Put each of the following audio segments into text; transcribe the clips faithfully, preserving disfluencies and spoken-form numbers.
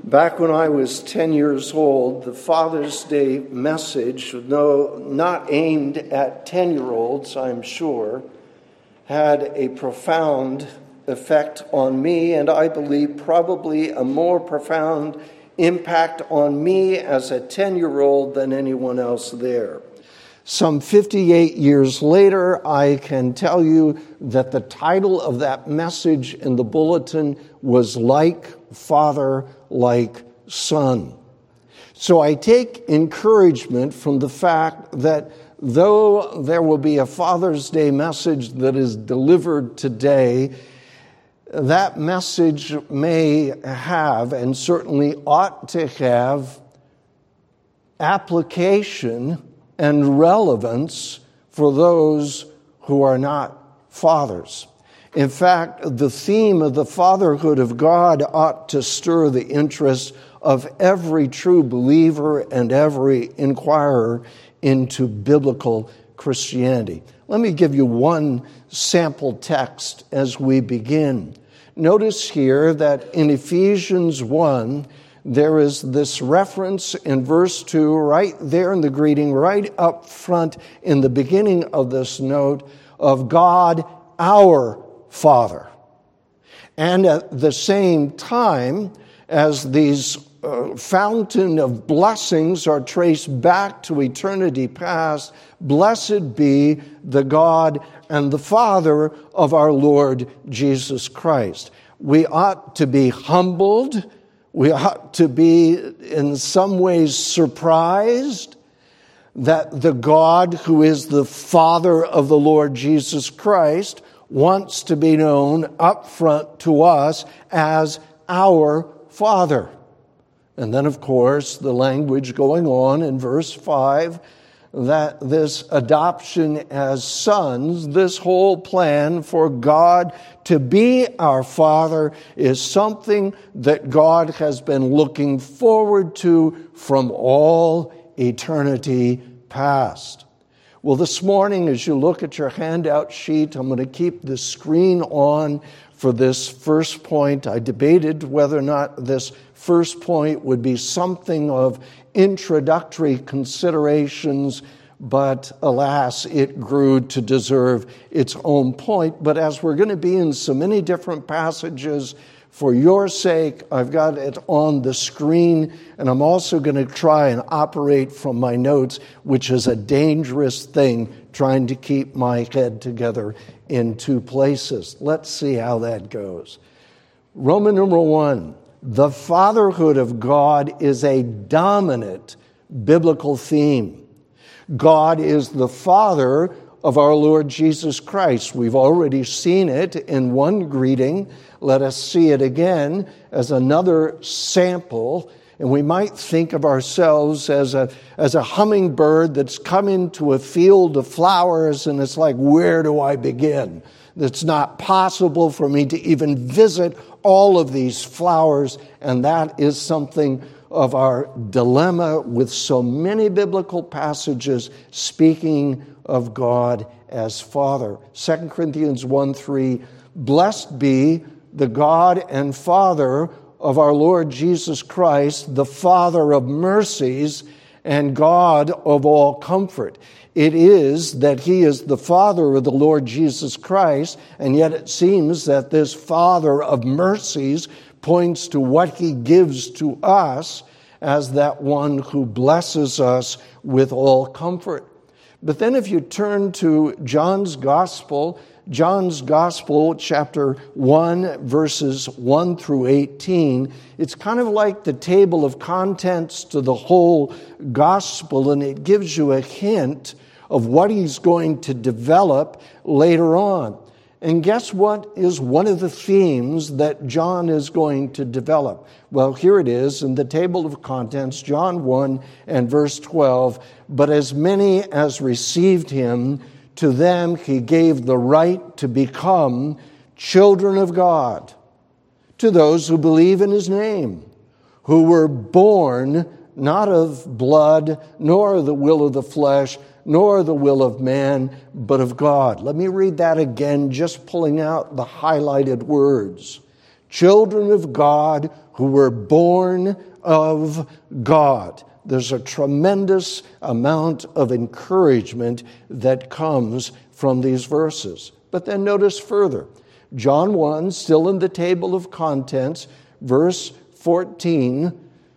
Back when I was ten years old, the Father's Day message, though not aimed at ten-year-olds, I'm sure, had a profound effect on me, and I believe probably a more profound impact on me as a ten-year-old than anyone else there. Some fifty-eight years later, I can tell you that the title of that message in the bulletin was Like Father, Like Son. So I take encouragement from the fact that though there will be a Father's Day message that is delivered today, that message may have, and certainly ought to have, application and relevance for those who are not fathers. In fact, the theme of the fatherhood of God ought to stir the interest of every true believer and every inquirer into biblical Christianity. Let me give you one sample text as we begin. Notice here that in Ephesians one, there is this reference in verse two, right there in the greeting, right up front in the beginning of this note, of God, our Father. And at the same time, as these uh, fountain of blessings are traced back to eternity past, blessed be the God and the Father of our Lord Jesus Christ. We ought to be humbled. We ought to be in some ways surprised that the God who is the Father of the Lord Jesus Christ wants to be known up front to us as our Father. And then, of course, the language going on in verse five, that this adoption as sons, this whole plan for God to be our Father is something that God has been looking forward to from all eternity past. Well, this morning, as you look at your handout sheet, I'm going to keep the screen on for this first point. I debated whether or not this first point would be something of introductory considerations, but alas, it grew to deserve its own point. But as we're going to be in so many different passages, for your sake, I've got it on the screen, and I'm also going to try and operate from my notes, which is a dangerous thing, trying to keep my head together in two places. Let's see how that goes. Roman numeral one, the fatherhood of God is a dominant biblical theme. God is the Father of our Lord Jesus Christ. We've already seen it in one greeting. Let us see it again as another sample. And we might think of ourselves as a, as a hummingbird that's come into a field of flowers, and it's like, where do I begin? It's not possible for me to even visit all of these flowers, and that is something of our dilemma with so many biblical passages speaking of God as Father. Second Corinthians one three, blessed be the God and Father of our Lord Jesus Christ, the Father of mercies and God of all comfort. It is that He is the Father of the Lord Jesus Christ, and yet it seems that this Father of mercies points to what He gives to us as that one who blesses us with all comfort. But then if you turn to John's Gospel, John's Gospel, chapter one, verses one through eighteen, it's kind of like the table of contents to the whole Gospel, and it gives you a hint of what he's going to develop later on. And guess what is one of the themes that John is going to develop? Well, here it is in the table of contents, John one and verse twelve. But as many as received him, to them he gave the right to become children of God, to those who believe in his name, who were born not of blood, nor the will of the flesh, nor the will of man, but of God. Let me read that again, just pulling out the highlighted words. children of God who were born of God. There's a tremendous amount of encouragement that comes from these verses. But then notice further. John one, still in the table of contents, verse fourteen,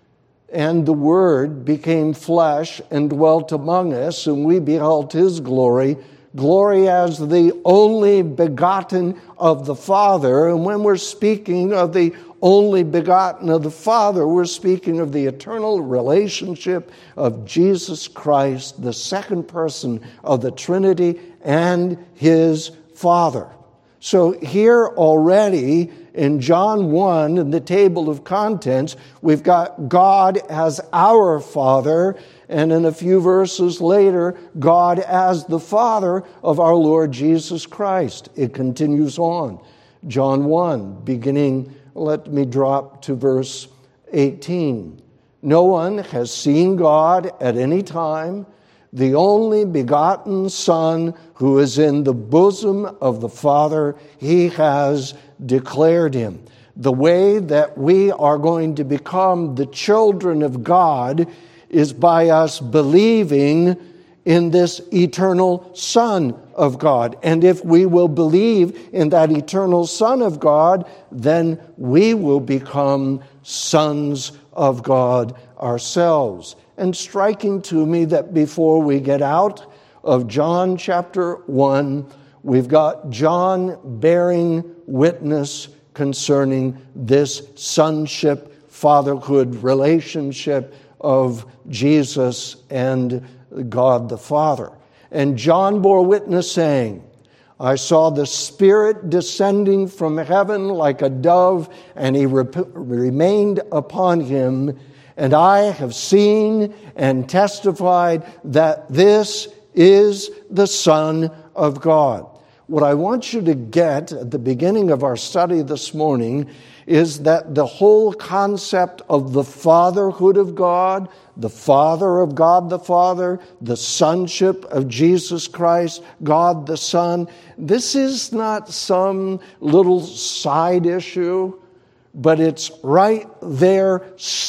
and the Word became flesh and dwelt among us, and we beheld his glory, glory as the only begotten of the Father. And when we're speaking of the only begotten of the Father, we're speaking of the eternal relationship of Jesus Christ, the second person of the Trinity, and his Father. So here already in John one, in the table of contents, we've got God as our Father, and in a few verses later, God as the Father of our Lord Jesus Christ. It continues on. John one, beginning, let me drop to verse eighteen. No one has seen God at any time. The only begotten Son who is in the bosom of the Father, he has declared him. The way that we are going to become the children of God is by us believing in this eternal Son of God. And if we will believe in that eternal Son of God, then we will become sons of God ourselves. And striking to me that before we get out of John chapter one, we've got John bearing witness concerning this sonship, fatherhood relationship of Jesus and God the Father. And John bore witness saying, I saw the Spirit descending from heaven like a dove, and he rep- remained upon him. And I have seen and testified that this is the Son of God. What I want you to get at the beginning of our study this morning is that the whole concept of the fatherhood of God, the Father of God the Father, the sonship of Jesus Christ, God the Son, this is not some little side issue, but it's right there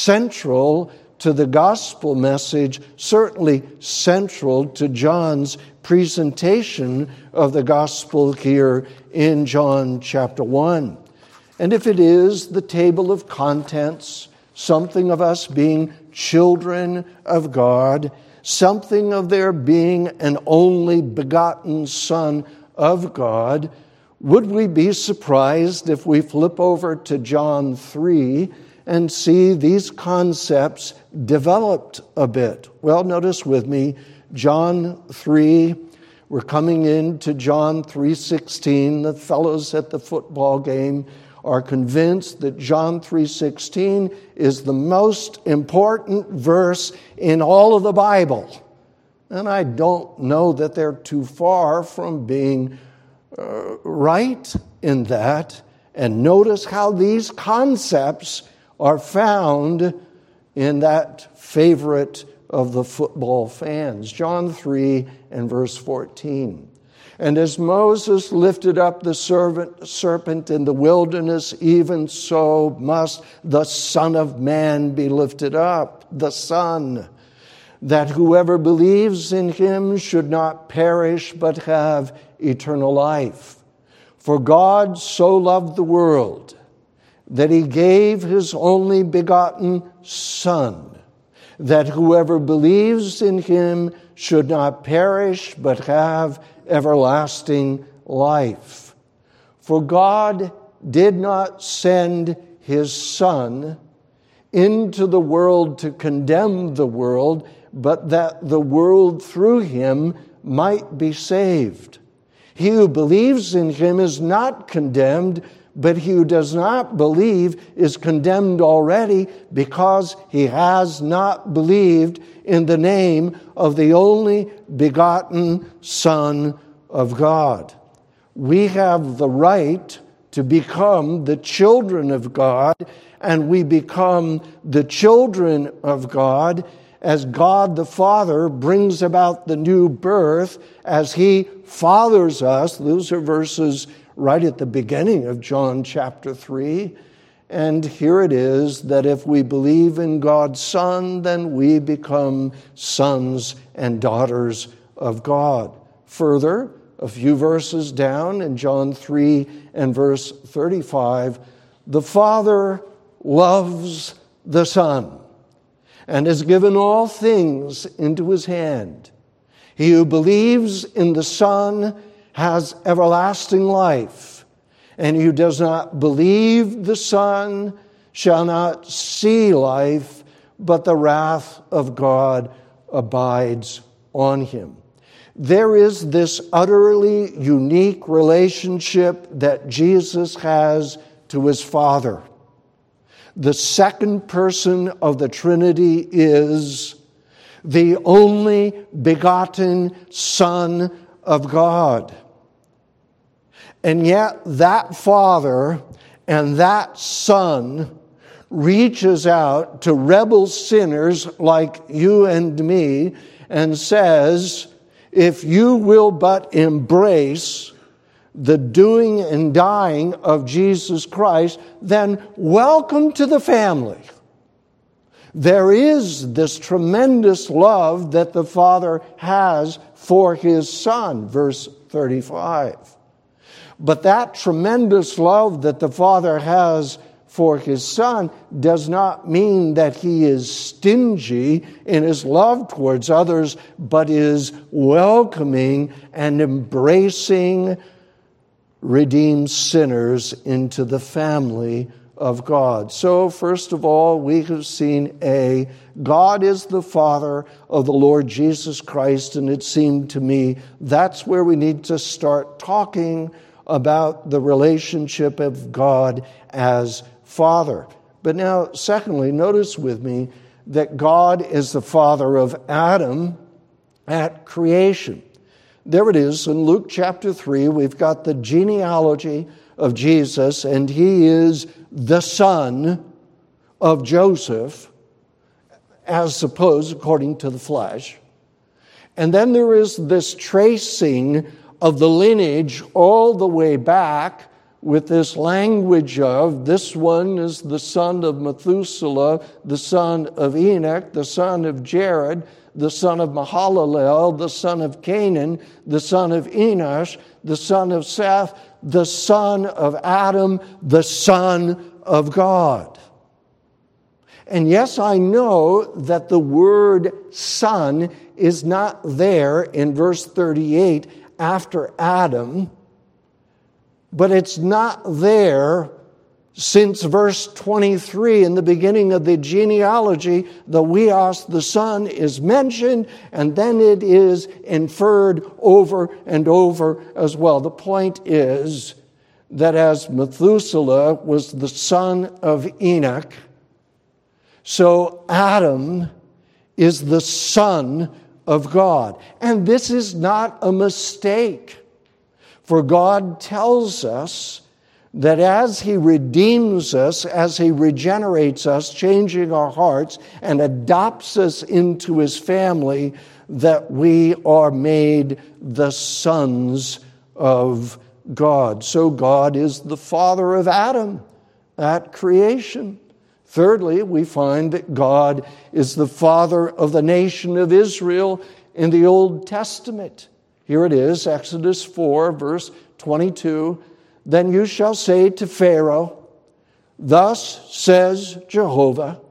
central to the gospel message, certainly central to John's presentation of the gospel here in John chapter one. And if it is the table of contents, something of us being children of God, something of there being an only begotten Son of God, would we be surprised if we flip over to John three and see these concepts developed a bit? Well, notice with me, John three, we're coming into John three sixteen. The fellows at the football game are convinced that John three sixteen is the most important verse in all of the Bible. And I don't know that they're too far from being uh, right in that. And notice how these concepts are found in that favorite of the football fans. John three and verse fourteen. And as Moses lifted up the serpent, serpent in the wilderness, even so must the Son of Man be lifted up, the Son, that whoever believes in him should not perish but have eternal life. For God so loved the world that he gave his only begotten Son, that whoever believes in him should not perish but have everlasting life. For God did not send his Son into the world to condemn the world, but that the world through him might be saved. He who believes in him is not condemned, but he who does not believe is condemned already because he has not believed in the name of the only begotten Son of God. We have the right to become the children of God, and we become the children of God as God the Father brings about the new birth, as he fathers us. Those are verses right at the beginning of John chapter three. And here it is that if we believe in God's Son, then we become sons and daughters of God. Further, a few verses down in John three and verse thirty-five, the Father loves the Son and has given all things into his hand. He who believes in the Son has everlasting life, and he who does not believe the Son shall not see life, but the wrath of God abides on him. There is this utterly unique relationship that Jesus has to his Father. The second person of the Trinity is the only begotten Son of God. And yet that Father and that Son reaches out to rebel sinners like you and me and says, if you will but embrace the doing and dying of Jesus Christ, then welcome to the family. There is this tremendous love that the Father has for his Son, verse thirty-five. But that tremendous love that the Father has for his Son does not mean that he is stingy in his love towards others, but is welcoming and embracing redeemed sinners into the family of God. So, first of all, we have seen A, God is the Father of the Lord Jesus Christ, and it seemed to me that's where we need to start talking about the relationship of God as Father. But now, secondly, notice with me that God is the Father of Adam at creation. There it is in Luke chapter three. We've got the genealogy of Jesus, and he is the son of Joseph, as supposed according to the flesh. And then there is this tracing of the lineage all the way back with this language of this one is the son of Methuselah, the son of Enoch, the son of Jared, the son of Mahalalel, the son of Canaan, the son of Enosh, the son of Seth, the son of Adam, the son of God. And yes, I know that the word son is not there in verse thirty-eight after Adam, but it's not there since verse twenty-three in the beginning of the genealogy. The Weos, the son, is mentioned, and then it is inferred over and over as well. The point is that as Methuselah was the son of Enoch, so Adam is the son of God. And this is not a mistake, for God tells us that as he redeems us, as he regenerates us, changing our hearts, and adopts us into his family, that we are made the sons of God. So God is the father of Adam at creation. Thirdly, we find that God is the father of the nation of Israel in the Old Testament. Here it is, Exodus four, verse twenty-two. Then you shall say to Pharaoh, thus says Jehovah,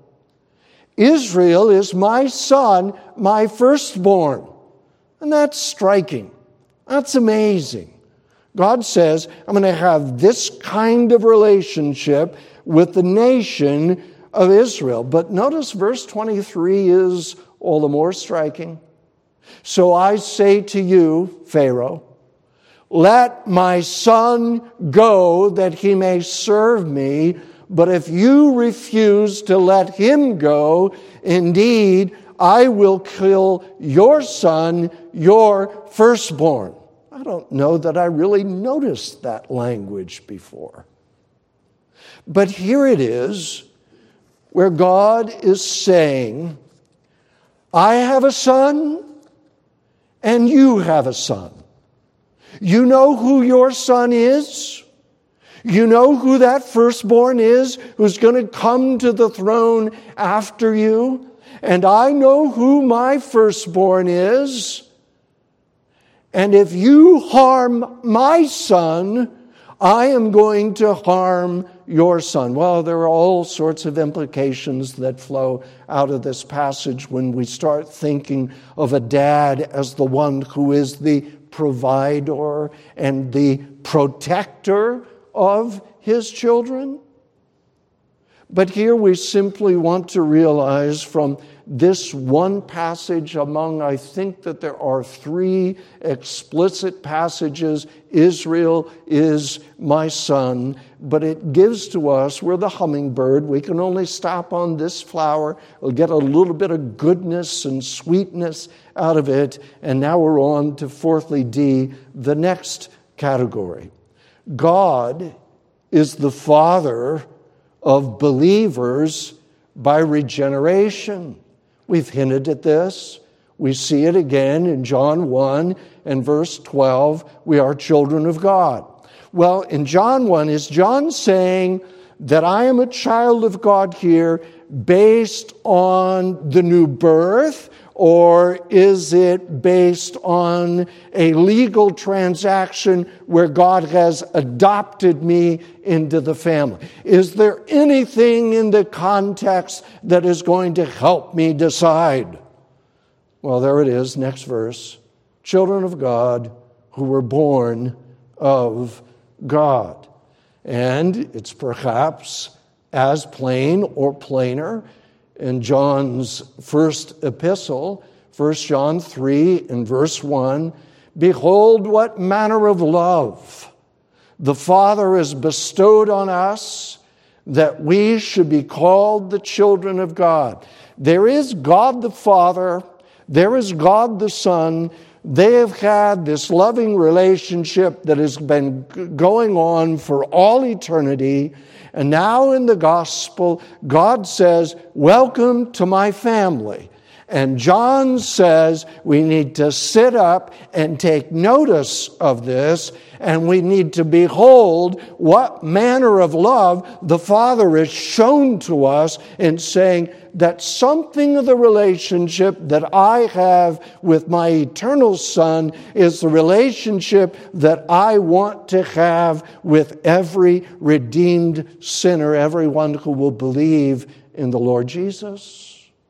Israel is my son, my firstborn. And that's striking. That's amazing. God says, I'm going to have this kind of relationship with the nation of Israel. But notice verse twenty-three is all the more striking. So I say to you, Pharaoh, let my son go that he may serve me. But if you refuse to let him go, indeed, I will kill your son, your firstborn. I don't know that I really noticed that language before. But here it is, where God is saying, I have a son, and you have a son. You know who your son is? You know who that firstborn is who's going to come to the throne after you? And I know who my firstborn is. And if you harm my son, I am going to harm your son. Well, there are all sorts of implications that flow out of this passage when we start thinking of a dad as the one who is the provider and the protector of his children. But here we simply want to realize from this one passage among, I think that there are three explicit passages, Israel is my son, but it gives to us, we're the hummingbird, we can only stop on this flower, we'll get a little bit of goodness and sweetness out of it, and now we're on to fourthly D, the next category. God is the Father of believers by regeneration. We've hinted at this. We see it again in John one and verse twelve. We are children of God. Well, in John one, is John saying that I am a child of God here based on the new birth, or is it based on a legal transaction where God has adopted me into the family? Is there anything in the context that is going to help me decide? Well, there it is, next verse. Children of God who were born of God. And it's perhaps as plain or plainer in John's first epistle, First John three and verse one, behold what manner of love the Father has bestowed on us that we should be called the children of God. There is God the Father, there is God the Son. They have had this loving relationship that has been going on for all eternity. And now in the gospel, God says, welcome to my family. And John says we need to sit up and take notice of this, and we need to behold what manner of love the Father has shown to us in saying that something of the relationship that I have with my eternal Son is the relationship that I want to have with every redeemed sinner, everyone who will believe in the Lord Jesus.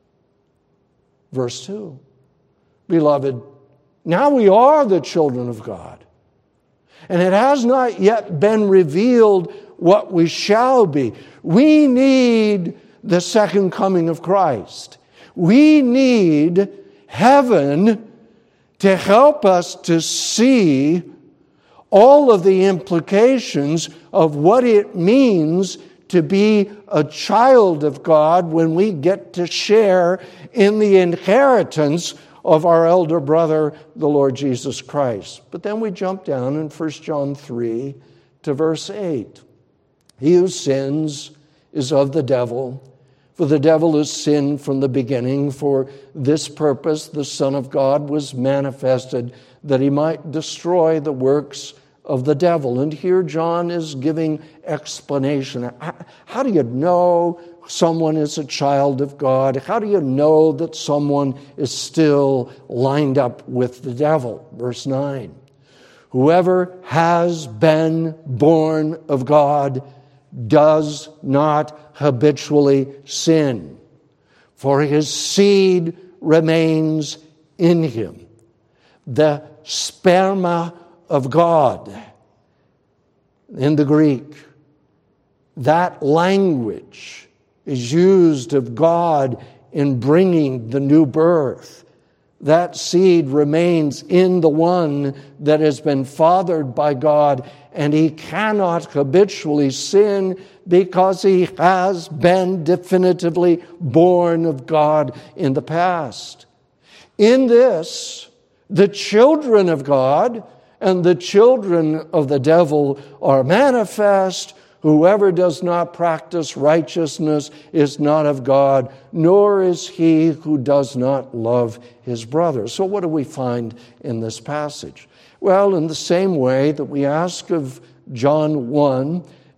Verse two, beloved, now we are the children of God, and it has not yet been revealed what we shall be. We need the second coming of Christ. We need heaven to help us to see all of the implications of what it means to be a child of God when we get to share in the inheritance of our elder brother, the Lord Jesus Christ. But then we jump down in First John three to verse eight. He who sins is of the devil, for the devil has sinned from the beginning. For this purpose the Son of God was manifested, that he might destroy the works of the devil. And here John is giving explanation. How do you know someone is a child of God? How do you know that someone is still lined up with the devil? Verse nine. Whoever has been born of God does not habitually sin, for his seed remains in him. The sperma of God in the Greek, that language is used of God in bringing the new birth. That seed remains in the one that has been fathered by God, and he cannot habitually sin because he has been definitively born of God in the past. In this, the children of God and the children of the devil are manifest. Whoever does not practice righteousness is not of God, nor is he who does not love his brother. So what do we find in this passage? Well, in the same way that we ask of John one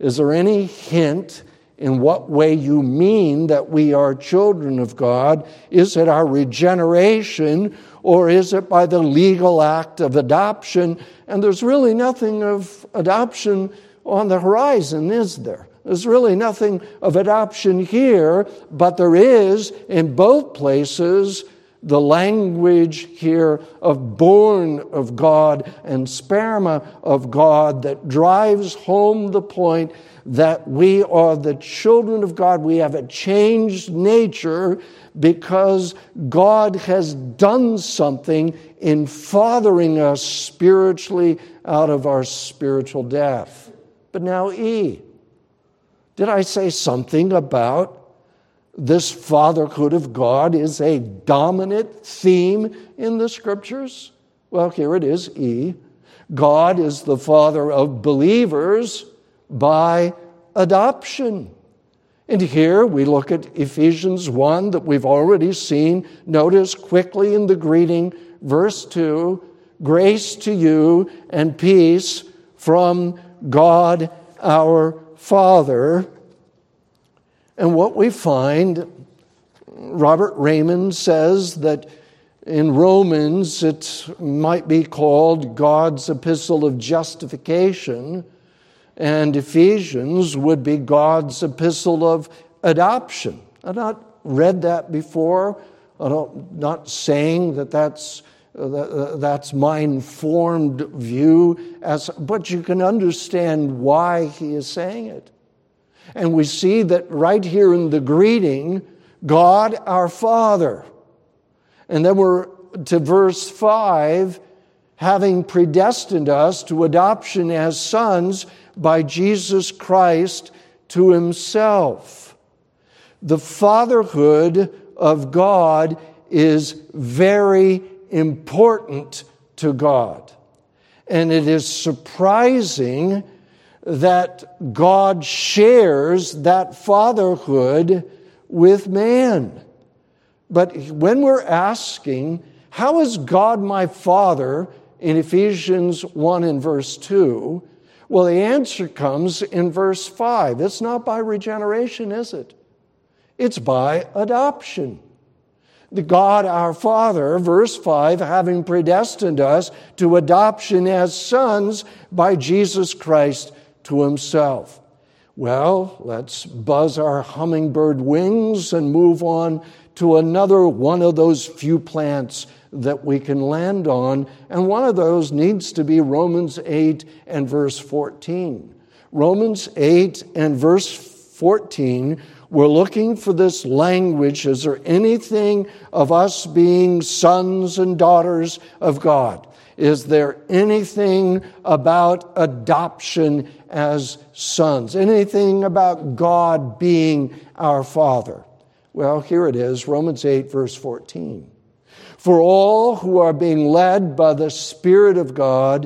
Is there any hint in what way you mean that we are children of God? Is it our regeneration, or is it by the legal act of adoption? And there's really nothing of adoption on the horizon, is there? There's really nothing of adoption here, but there is in both places the language here of born of God and sperma of God that drives home the point that we are the children of God. We have a changed nature because God has done something in fathering us spiritually out of our spiritual death. But now E. Did I say something about this fatherhood of God is a dominant theme in the Scriptures? Well, here it is, E. God is the Father of believers by adoption. And here we look at Ephesians one that we've already seen. Notice quickly in the greeting, verse two, grace to you and peace from God our Father. And what we find, Robert Raymond says that in Romans it might be called God's epistle of justification, and Ephesians would be God's epistle of adoption. I've not read that before. I'm not saying that that's uh, that's my informed view, as but you can understand why he is saying it. And we see that right here in the greeting, God our Father. And then we're to verse five, having predestined us to adoption as sons by Jesus Christ to himself. The fatherhood of God is very important to God. And it is surprising that God shares that fatherhood with man. But when we're asking, how is God my Father in Ephesians one and verse two? Well, the answer comes in verse five. It's not by regeneration, is it? It's by adoption. The God our Father, verse five, having predestined us to adoption as sons by Jesus Christ to himself. Well, let's buzz our hummingbird wings and move on to another one of those few plants that we can land on. And one of those needs to be Romans eight and verse fourteen. Romans eight and verse fourteen, we're looking for this language. Is there anything of us being sons and daughters of God? Is there anything about adoption as sons? Anything about God being our Father? Well, here it is, Romans eight, verse fourteen. For all who are being led by the Spirit of God,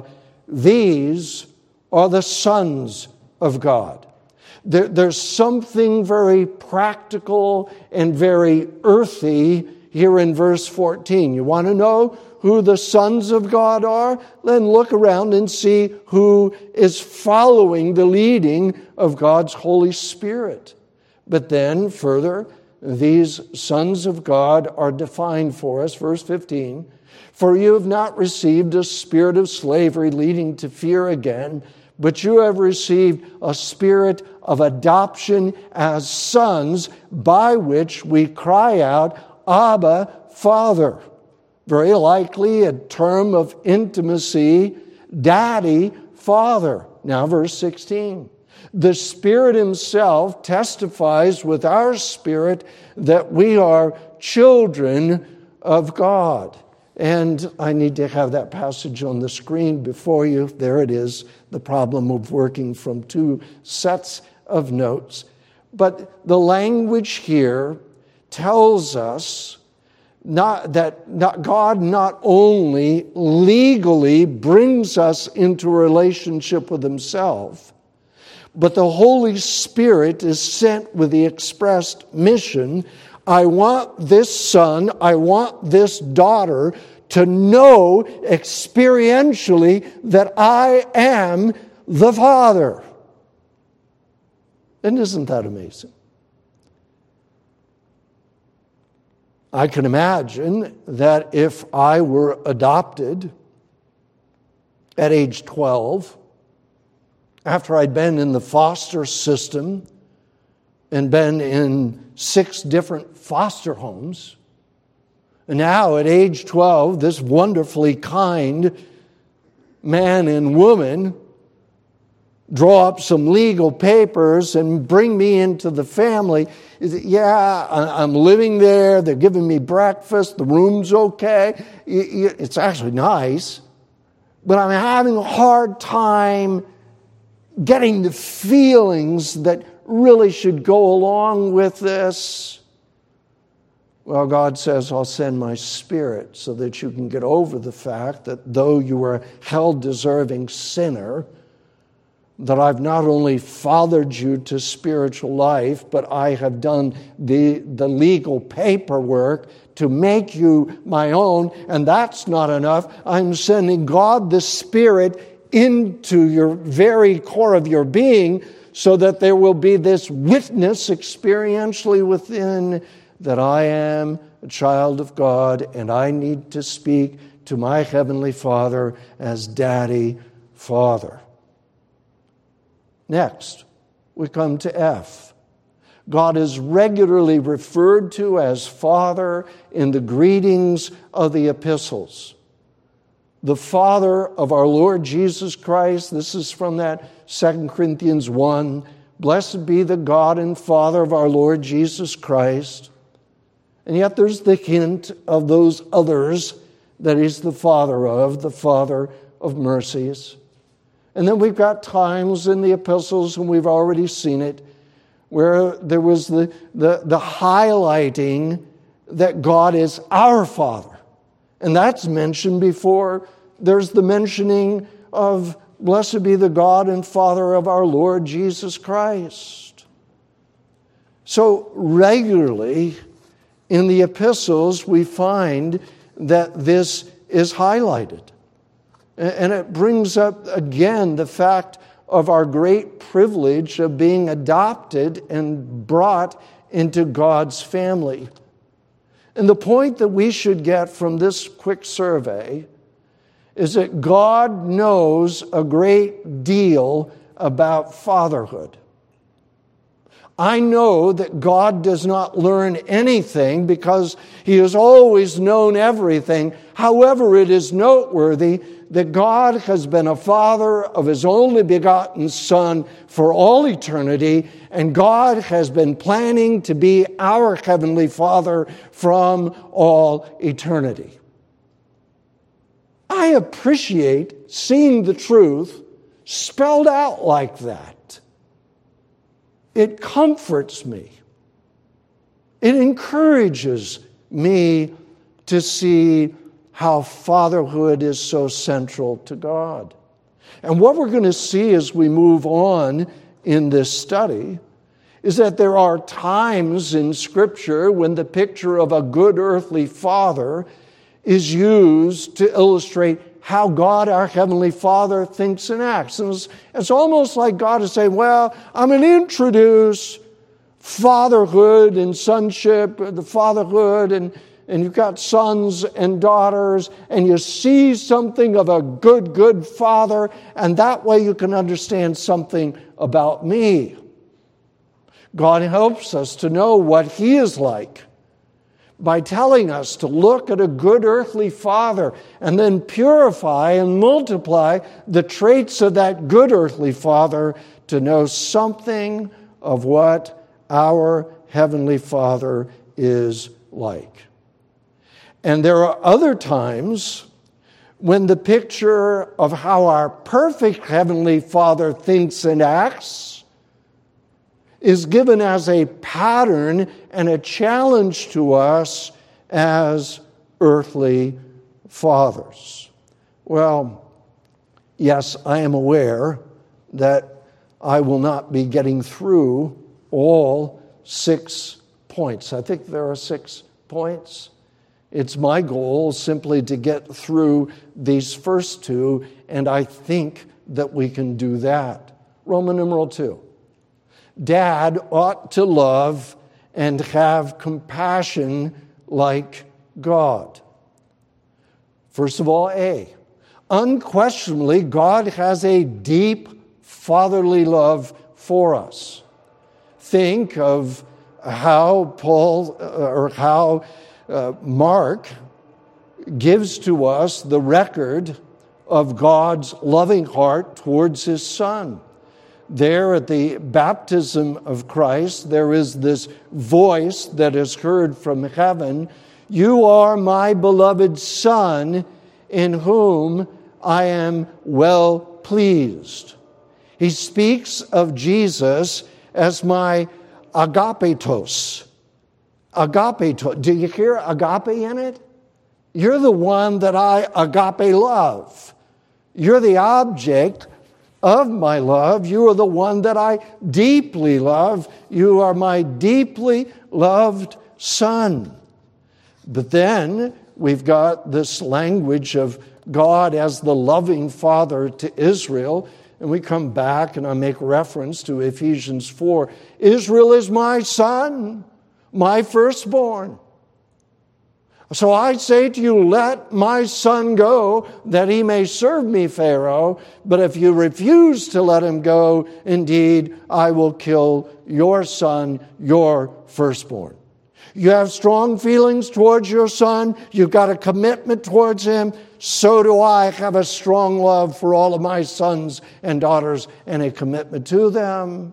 these are the sons of God. There, there's something very practical and very earthy here in verse fourteen. You want to know who the sons of God are? Then look around and see who is following the leading of God's Holy Spirit. But then further, these sons of God are defined for us. Verse fifteen, for you have not received a spirit of slavery leading to fear again, but you have received a spirit of adoption as sons, by which we cry out, Abba, Father. Very likely a term of intimacy, Daddy, Father. Now verse sixteen. The Spirit himself testifies with our spirit that we are children of God. And I need to have that passage on the screen before you. There it is, the problem of working from two sets of notes. But the language here tells us not that not, God not only legally brings us into a relationship with himself, but the Holy Spirit is sent with the expressed mission, I want this son, I want this daughter to know experientially that I am the Father. And isn't that amazing? I can imagine that if I were adopted at age twelve, after I'd been in the foster system and been in six different foster homes, and now at age twelve, this wonderfully kind man and woman draw up some legal papers and bring me into the family. Yeah, I'm living there. They're giving me breakfast. The room's okay. It's actually nice. But I'm having a hard time getting the feelings that really should go along with this. Well, God says, I'll send my Spirit so that you can get over the fact that though you are a hell-deserving sinner, that I've not only fathered you to spiritual life, but I have done the, the legal paperwork to make you my own, and that's not enough. I'm sending God the Spirit into your very core of your being so that there will be this witness experientially within that I am a child of God and I need to speak to my Heavenly Father as Daddy, Father. Next, we come to F. God is regularly referred to as Father in the greetings of the epistles. The Father of our Lord Jesus Christ, this is from that Second Corinthians one, blessed be the God and Father of our Lord Jesus Christ. And yet there's the hint of those others that He's the Father of, the Father of mercies. And then we've got times in the epistles, and we've already seen it, where there was the, the, the highlighting that God is our Father. And that's mentioned before. There's the mentioning of blessed be the God and Father of our Lord Jesus Christ. So regularly in the epistles we find that this is highlighted. And it brings up again the fact of our great privilege of being adopted and brought into God's family. And the point that we should get from this quick survey is that God knows a great deal about fatherhood. I know that God does not learn anything because He has always known everything. However, it is noteworthy that God has been a father of His only begotten Son for all eternity, and God has been planning to be our Heavenly Father from all eternity. I appreciate seeing the truth spelled out like that. It comforts me. It encourages me to see how fatherhood is so central to God. And what we're going to see as we move on in this study is that there are times in Scripture when the picture of a good earthly father is used to illustrate how God, our Heavenly Father, thinks and acts. And it's, it's almost like God is saying, well, I'm going to introduce fatherhood and sonship, the fatherhood, and, and you've got sons and daughters, and you see something of a good, good father, and that way you can understand something about me. God helps us to know what He is like by telling us to look at a good earthly father and then purify and multiply the traits of that good earthly father to know something of what our Heavenly Father is like. And there are other times when the picture of how our perfect Heavenly Father thinks and acts is given as a pattern and a challenge to us as earthly fathers. Well, yes, I am aware that I will not be getting through all six points. I think there are six points. It's my goal simply to get through these first two, and I think that we can do that. Roman numeral two. Dad ought to love and have compassion like God. First of all, A. Unquestionably, God has a deep fatherly love for us. Think of how Paul or how uh, Mark gives to us the record of God's loving heart towards his Son. There at the baptism of Christ, there is this voice that is heard from heaven, "You are my beloved Son, in whom I am well pleased." He speaks of Jesus as my agapetos. Agapetos. Do you hear agape in it? You're the one that I agape love. You're the object of my love. You are the one that I deeply love. You are my deeply loved Son. But then we've got this language of God as the loving Father to Israel. And we come back and I make reference to Ephesians four. Israel is my son, my firstborn. So I say to you, let my son go, that he may serve me, Pharaoh. But if you refuse to let him go, indeed, I will kill your son, your firstborn. You have strong feelings towards your son. You've got a commitment towards him. So do I have a strong love for all of my sons and daughters and a commitment to them.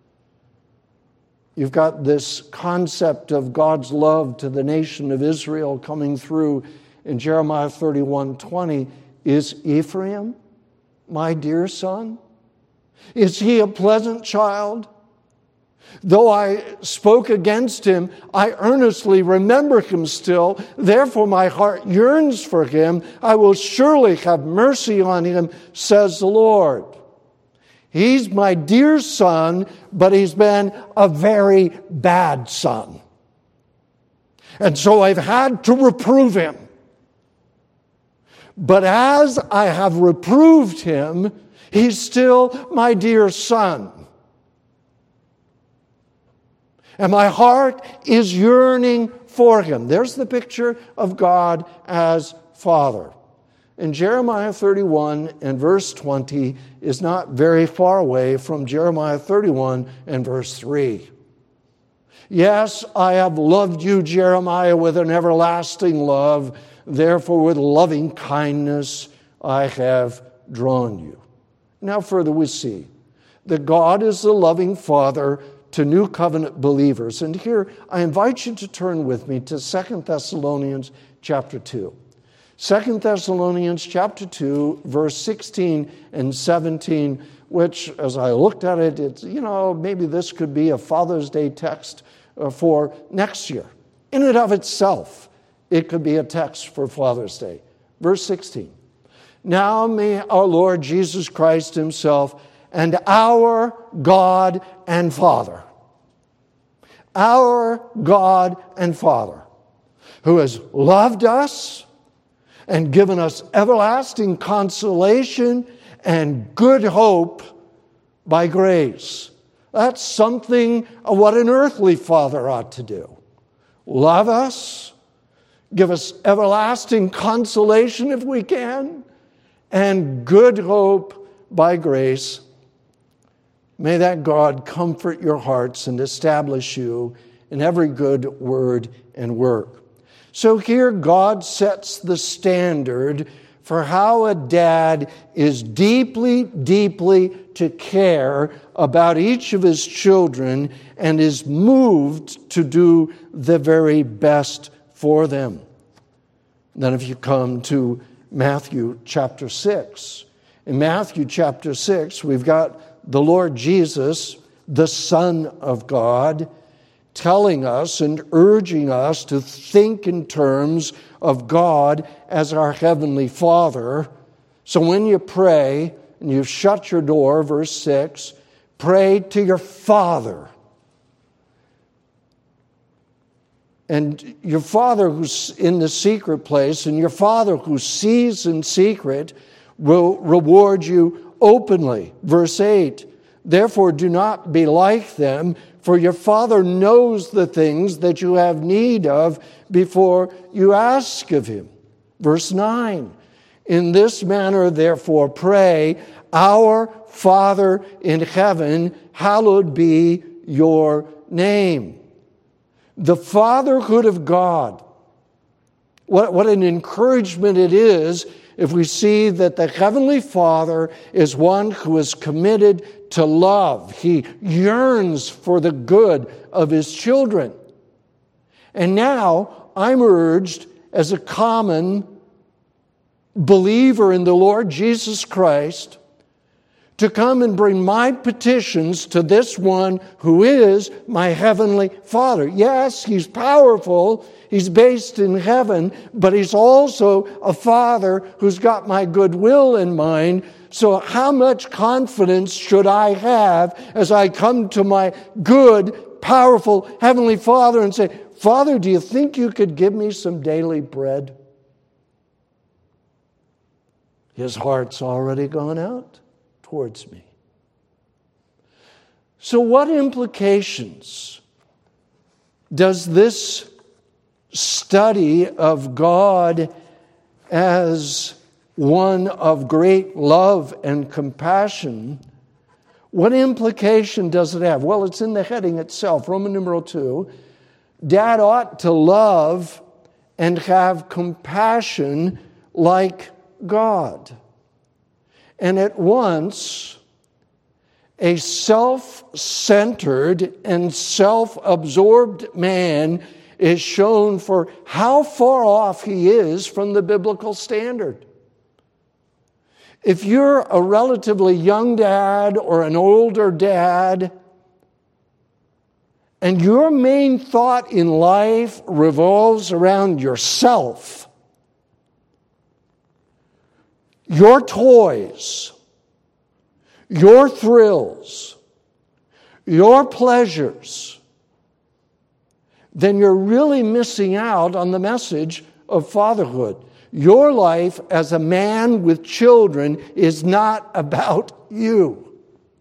You've got this concept of God's love to the nation of Israel coming through in Jeremiah thirty-one twenty. Is Ephraim my dear son? Is he a pleasant child? Though I spoke against him, I earnestly remember him still. Therefore my heart yearns for him. I will surely have mercy on him, says the Lord. He's my dear son, but he's been a very bad son. And so I've had to reprove him. But as I have reproved him, he's still my dear son. And my heart is yearning for him. There's the picture of God as Father. And Jeremiah thirty-one and verse twenty is not very far away from Jeremiah thirty-one and verse three. Yes, I have loved you, Jeremiah, with an everlasting love. Therefore, with loving kindness, I have drawn you. Now further we see that God is the loving Father to New Covenant believers. And here I invite you to turn with me to Second Thessalonians chapter two. Second Thessalonians chapter two, verse sixteen and seventeen, which as I looked at it, it's, you know, maybe this could be a Father's Day text for next year. In and of itself, it could be a text for Father's Day. Verse sixteen. Now may our Lord Jesus Christ himself and our God and Father, our God and Father, who has loved us and given us everlasting consolation and good hope by grace. That's something of what an earthly father ought to do. Love us, give us everlasting consolation if we can, and good hope by grace. May that God comfort your hearts and establish you in every good word and work. So here God sets the standard for how a dad is deeply, deeply to care about each of his children and is moved to do the very best for them. Then if you come to Matthew chapter six, in Matthew chapter six, we've got the Lord Jesus, the Son of God, telling us and urging us to think in terms of God as our Heavenly Father. So when you pray and you shut your door, verse six, pray to your Father. And your Father who's in the secret place and your Father who sees in secret will reward you openly. Verse eight, Therefore, do not be like them, for your Father knows the things that you have need of before you ask of him. Verse nine, in this manner, therefore, pray, our Father in heaven, hallowed be your name. The fatherhood of God. What, what an encouragement it is if we see that the Heavenly Father is one who is committed to love. He yearns for the good of his children. And now I'm urged as a common believer in the Lord Jesus Christ to come and bring my petitions to this one who is my Heavenly Father. Yes, he's powerful. He's based in heaven, but he's also a Father who's got my goodwill in mind. So how much confidence should I have as I come to my good, powerful Heavenly Father and say, Father, do you think you could give me some daily bread? His heart's already gone out towards me. So what implications does this study of God as one of great love and compassion, what implication does it have? Well, it's in the heading itself, Roman numeral two. Dad ought to love and have compassion like God. And at once, a self-centered and self-absorbed man is shown for how far off he is from the biblical standard. If you're a relatively young dad or an older dad, and your main thought in life revolves around yourself, your toys, your thrills, your pleasures, then you're really missing out on the message of fatherhood. Your life as a man with children is not about you.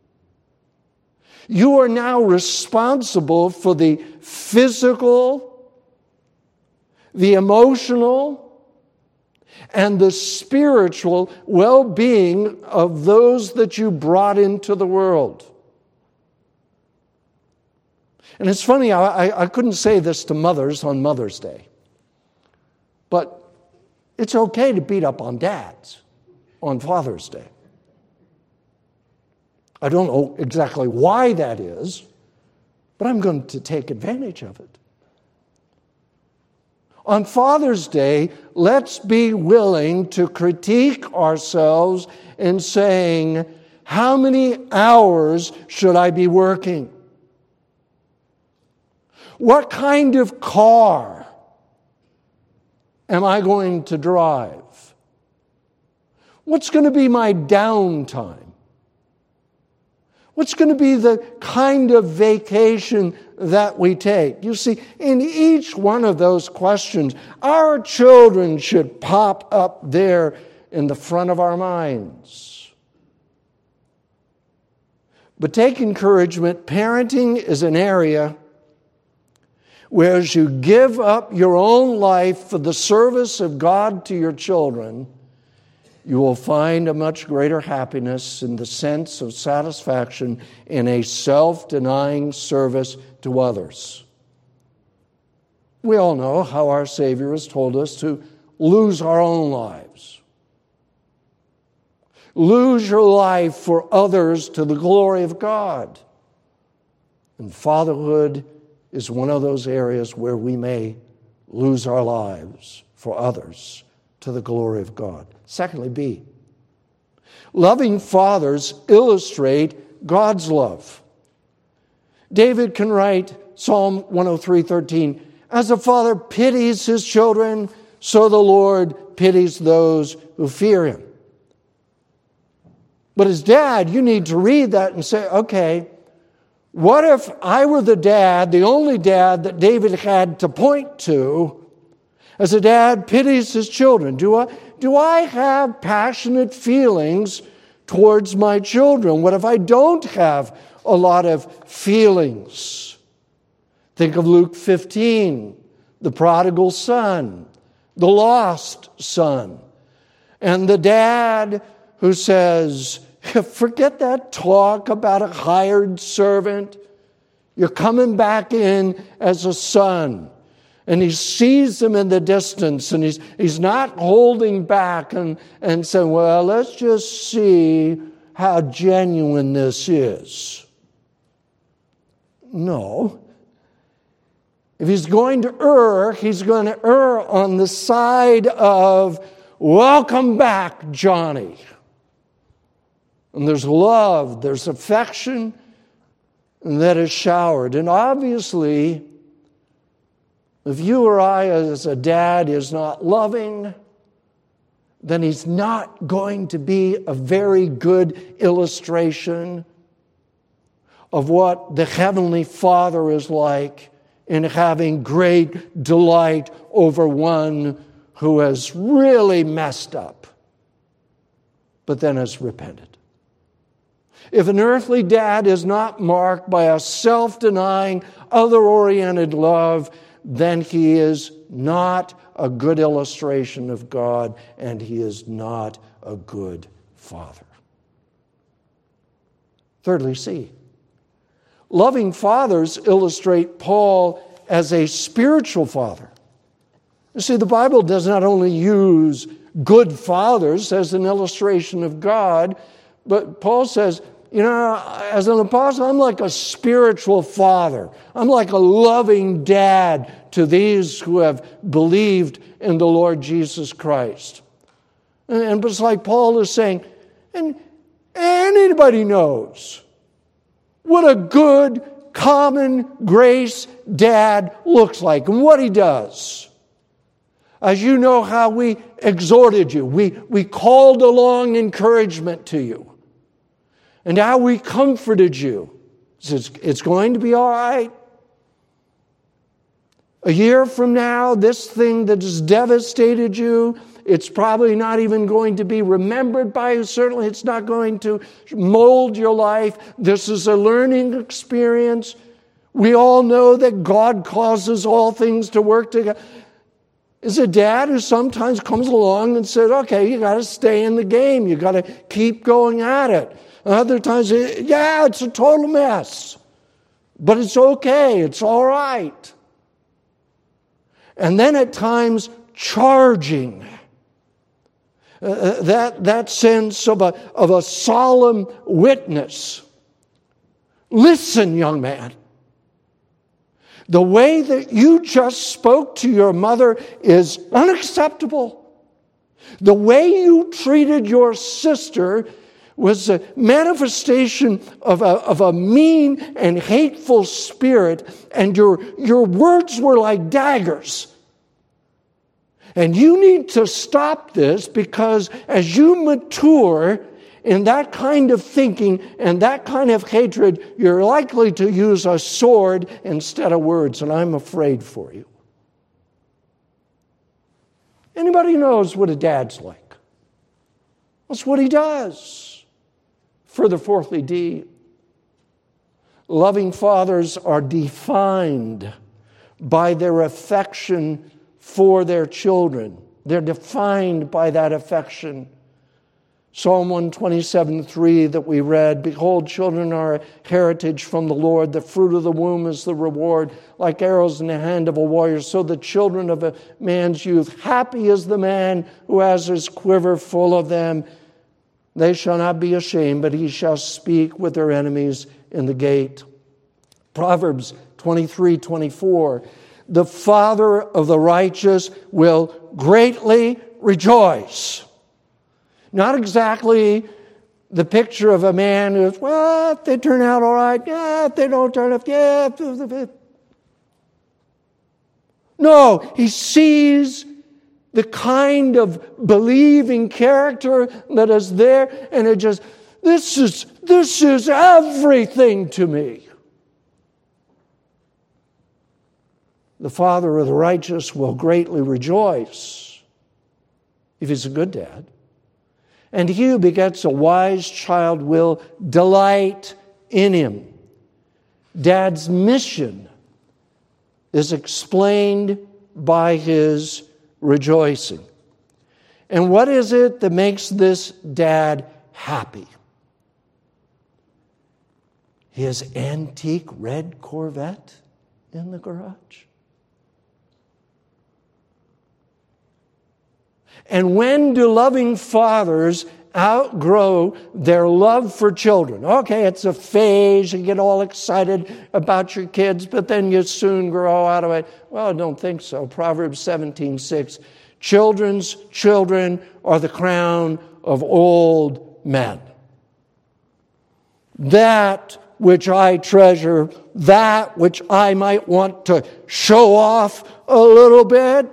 You are now responsible for the physical, the emotional, and the spiritual well-being of those that you brought into the world. And it's funny, I, I couldn't say this to mothers on Mother's Day, but it's okay to beat up on dads on Father's Day. I don't know exactly why that is, but I'm going to take advantage of it. On Father's Day, let's be willing to critique ourselves in saying, how many hours should I be working? What kind of car am I going to drive? What's going to be my downtime? What's going to be the kind of vacation that we take? You see, in each one of those questions, our children should pop up there in the front of our minds. But take encouragement, parenting is an area where as you give up your own life for the service of God to your children, you will find a much greater happiness in the sense of satisfaction in a self-denying service to others. We all know how our Savior has told us to lose our own lives. Lose your life for others to the glory of God. And fatherhood is one of those areas where we may lose our lives for others to the glory of God. Secondly, B, loving fathers illustrate God's love. David can write Psalm one oh three thirteen, as a father pities his children, so the Lord pities those who fear him. But as dad, you need to read that and say, okay, what if I were the dad, the only dad that David had to point to, as a dad pities his children? Do I, do I have passionate feelings towards my children? What if I don't have a lot of feelings? Think of Luke fifteen, the prodigal son, the lost son, and the dad who says, forget that talk about a hired servant. You're coming back in as a son. And he sees them in the distance, and he's he's not holding back and, and saying, well, let's just see how genuine this is. No. If he's going to err, he's going to err on the side of, welcome back, Johnny. And there's love, there's affection that is showered. And obviously, if you or I as a dad is not loving, then he's not going to be a very good illustration of what the Heavenly Father is like in having great delight over one who has really messed up, but then has repented. If an earthly dad is not marked by a self-denying, other-oriented love, then he is not a good illustration of God, and he is not a good father. Thirdly, C. Loving fathers illustrate Paul as a spiritual father. You see, the Bible does not only use good fathers as an illustration of God, but Paul says, you know, as an apostle, I'm like a spiritual father. I'm like a loving dad to these who have believed in the Lord Jesus Christ. And, and it's like Paul is saying, and anybody knows what a good, common grace dad looks like and what he does. As you know how we exhorted you, we, we called along encouragement to you. And how we comforted you. It's, it's going to be all right. A year from now, this thing that has devastated you, it's probably not even going to be remembered by you. Certainly it's not going to mold your life. This is a learning experience. We all know that God causes all things to work together. Is a dad who sometimes comes along and says, okay, you got to stay in the game. You got to keep going at it. Other times, yeah, it's a total mess. But it's okay. It's all right. And then at times, charging. Uh, that, that sense of a, of a solemn witness. Listen, young man. The way that you just spoke to your mother is unacceptable. The way you treated your sister was a manifestation of a, of a mean and hateful spirit, and your, your words were like daggers. And you need to stop this, because as you mature in that kind of thinking and that kind of hatred, you're likely to use a sword instead of words, and I'm afraid for you. Anybody knows what a dad's like? That's what he does. Further, fourthly, D, loving fathers are defined by their affection for their children. They're defined by that affection. Psalm one twenty-seven three that we read, behold, children are a heritage from the Lord. The fruit of the womb is the reward. Like arrows in the hand of a warrior, so the children of a man's youth. Happy is the man who has his quiver full of them. They shall not be ashamed, but he shall speak with their enemies in the gate. Proverbs twenty-three twenty-four. The father of the righteous will greatly rejoice. Not exactly the picture of a man who's, well, if they turn out all right, yeah, if they don't turn out, yeah. No, he sees the kind of believing character that is there, and it just, this is, this is everything to me. The father of the righteous will greatly rejoice if he's a good dad. And he who begets a wise child will delight in him. Dad's mission is explained by his rejoicing. And what is it that makes this dad happy? His antique red Corvette in the garage. And when do loving fathers outgrow their love for children? Okay, it's a phase. You get all excited about your kids, but then you soon grow out of it. Well, I don't think so. Proverbs seventeen six. Children's children are the crown of old men. That which I treasure, that which I might want to show off a little bit,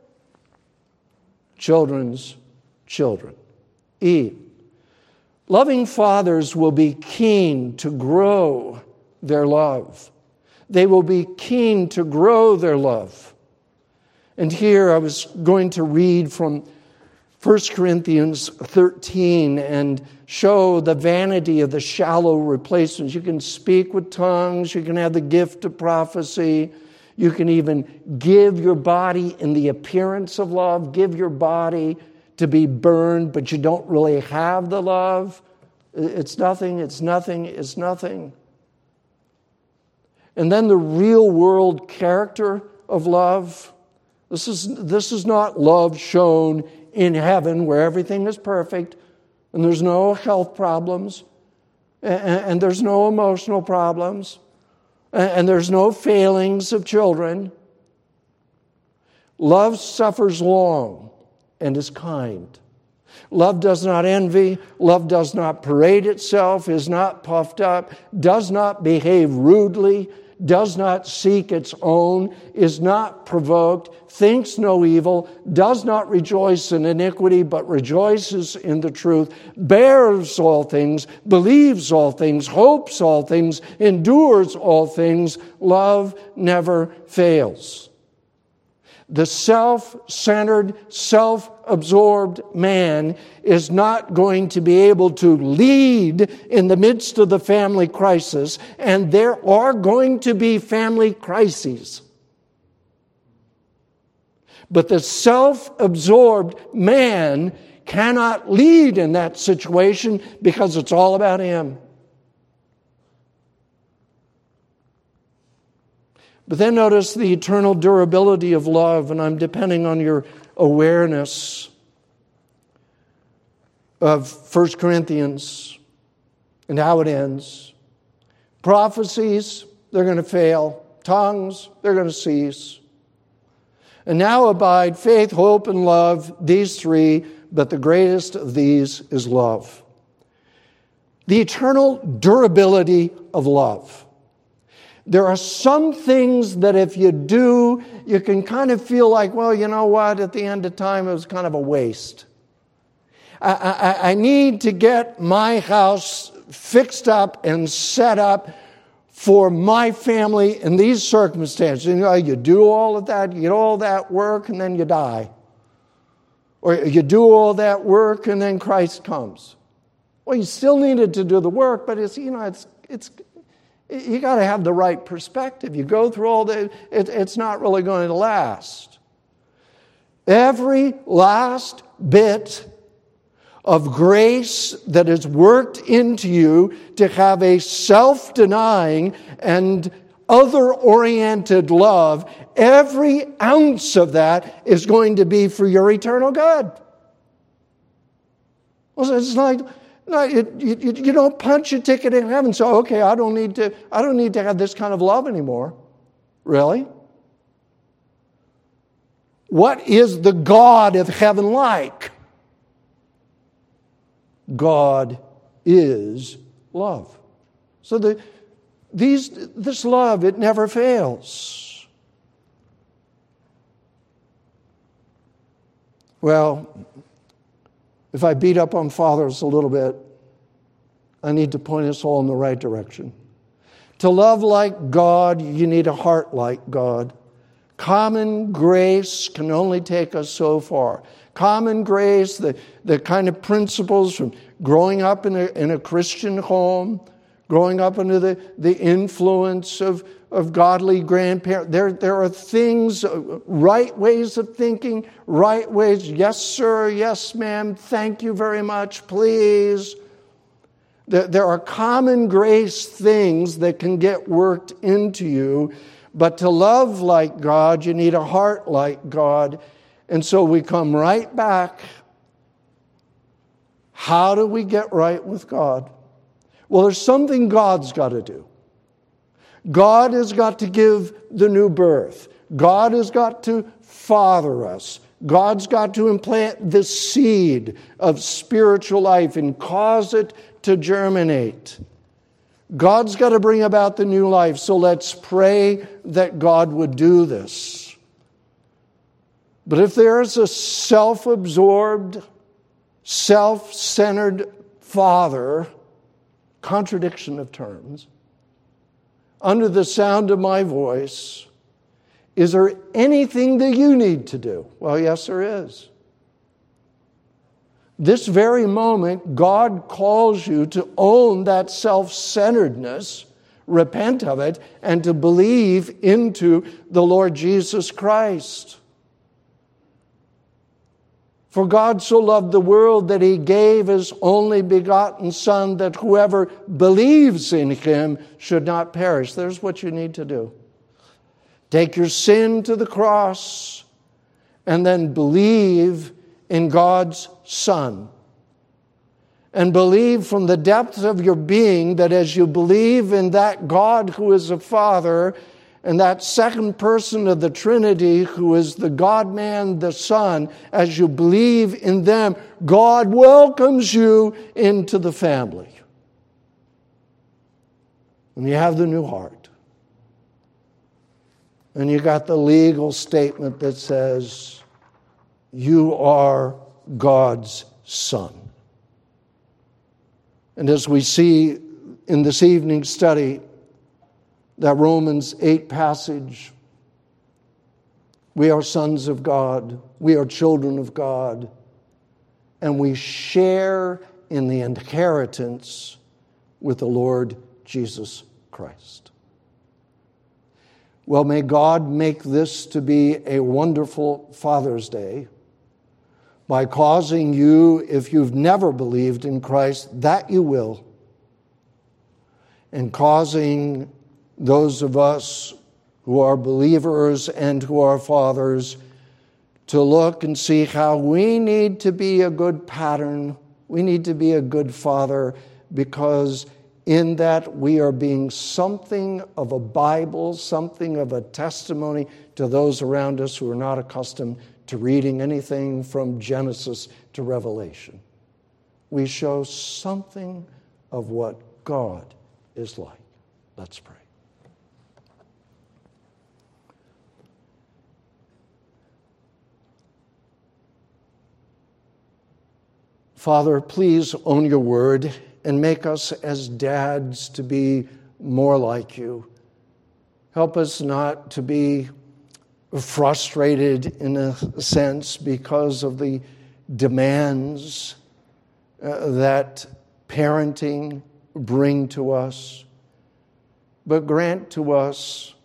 children's children. E. Loving fathers will be keen to grow their love. They will be keen to grow their love. And here I was going to read from First Corinthians thirteen and show the vanity of the shallow replacements. You can speak with tongues. You can have the gift of prophecy. You can even give your body in the appearance of love. Give your body to be burned, but you don't really have the love. It's nothing, it's nothing, it's nothing. And then the real world character of love. This is, this is not love shown in heaven where everything is perfect and there's no health problems and, and there's no emotional problems and, and there's no failings of children. Love suffers long and is kind. Love does not envy. Love does not parade itself, is not puffed up, does not behave rudely, does not seek its own, is not provoked, thinks no evil, does not rejoice in iniquity, but rejoices in the truth, bears all things, believes all things, hopes all things, endures all things. Love never fails. The self-centered, self-absorbed man is not going to be able to lead in the midst of the family crisis, and there are going to be family crises. But the self-absorbed man cannot lead in that situation because it's all about him. But then notice the eternal durability of love, and I'm depending on your awareness of First Corinthians and how it ends. Prophecies, they're going to fail. Tongues, they're going to cease. And now abide faith, hope, and love, these three, but the greatest of these is love. The eternal durability of love. There are some things that if you do, you can kind of feel like, well, you know what, at the end of time, it was kind of a waste. I, I, I need to get my house fixed up and set up for my family in these circumstances. You know, you do all of that, you get all that work, and then you die. Or you do all that work, and then Christ comes. Well, you still needed to do the work, but it's, you know, it's, it's, you got to have the right perspective. You go through all the, it, it's not really going to last. Every last bit of grace that is worked into you to have a self-denying and other-oriented love, every ounce of that is going to be for your eternal good. Well, it's like, no, it, you, you don't punch a ticket in heaven. So, okay, I don't need to. I don't need to have this kind of love anymore. Really? What is the God of heaven like? God is love. So the these this love, it never fails. Well, if I beat up on fathers a little bit, I need to point us all in the right direction. To love like God, you need a heart like God. Common grace can only take us so far. Common grace, the, the kind of principles from growing up in a, in a Christian home, growing up under the, the influence of, of godly grandparents. There, there are things, right ways of thinking, right ways. Yes, sir. Yes, ma'am. Thank you very much. Please. There, there are common grace things that can get worked into you. But to love like God, you need a heart like God. And so we come right back. How do we get right with God? Well, there's something God's got to do. God has got to give the new birth. God has got to father us. God's got to implant the seed of spiritual life and cause it to germinate. God's got to bring about the new life. So let's pray that God would do this. But if there is a self-absorbed, self-centered father, contradiction of terms, under the sound of my voice, is there anything that you need to do? Well, yes, there is. This very moment, God calls you to own that self-centeredness, repent of it, and to believe into the Lord Jesus Christ. For God so loved the world that He gave His only begotten Son, that whoever believes in Him should not perish. There's what you need to do. Take your sin to the cross and then believe in God's Son. And believe from the depths of your being that as you believe in that God who is a Father, and that second person of the Trinity who is the God-man, the Son, as you believe in them, God welcomes you into the family. And you have the new heart. And you got the legal statement that says, you are God's son. And as we see in this evening's study, that Romans eight passage, we are sons of God, we are children of God, and we share in the inheritance with the Lord Jesus Christ. Well, may God make this to be a wonderful Father's Day by causing you, if you've never believed in Christ, that you will, and causing those of us who are believers and who are fathers to look and see how we need to be a good pattern. We need to be a good father, because in that we are being something of a Bible, something of a testimony to those around us who are not accustomed to reading anything from Genesis to Revelation. We show something of what God is like. Let's pray. Father, please own your word and make us as dads to be more like you. Help us not to be frustrated in a sense because of the demands uh, that parenting bring to us, but grant to us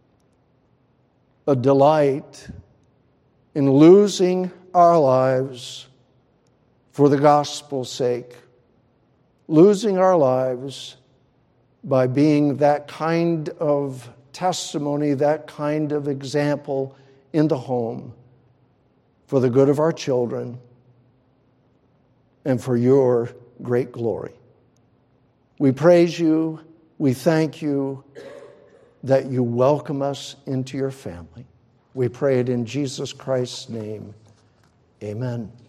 a delight in losing our lives for the gospel's sake, losing our lives by being that kind of testimony, that kind of example in the home for the good of our children and for your great glory. We praise you. We thank you that you welcome us into your family. We pray it in Jesus Christ's name. Amen.